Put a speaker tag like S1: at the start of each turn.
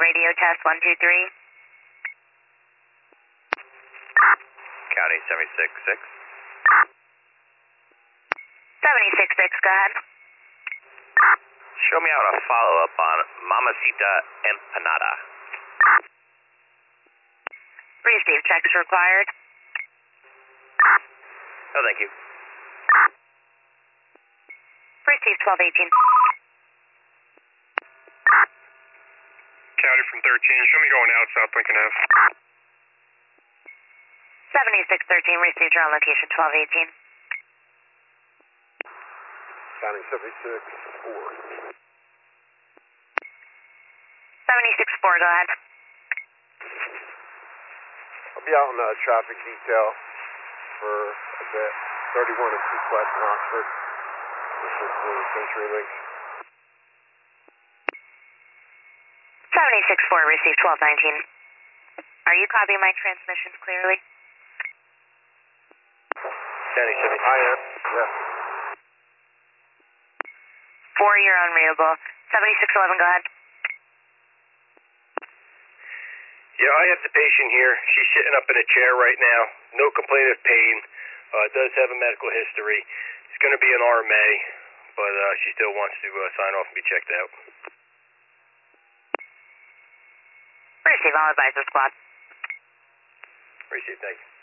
S1: radio test 123.
S2: County 766.
S1: 766, go ahead.
S2: Show me out a follow-up on Mamacita Empanada.
S1: Receive, checks required.
S2: No, thank you.
S1: Receive 1218.
S3: County from 13, show me going out South Lincoln Ave.
S1: 7613, received your on location 1218.
S3: County 764.
S1: 764, go ahead.
S3: I'll be out on the traffic detail for a bit. 31 and 2 West in Oxford. This is the CenturyLink.
S1: 764, received 1219. Are you copying my transmissions clearly?
S3: County 7. I am, yes.
S1: 4, you're unreadable. 7611, go ahead.
S3: Yeah, I have the patient here. She's sitting up in a chair right now. No complaint of pain. Does have a medical history. It's going to be an RMA, but she still wants to sign off and be checked out.
S1: Receive, all advisor squad.
S3: Receive, thank you.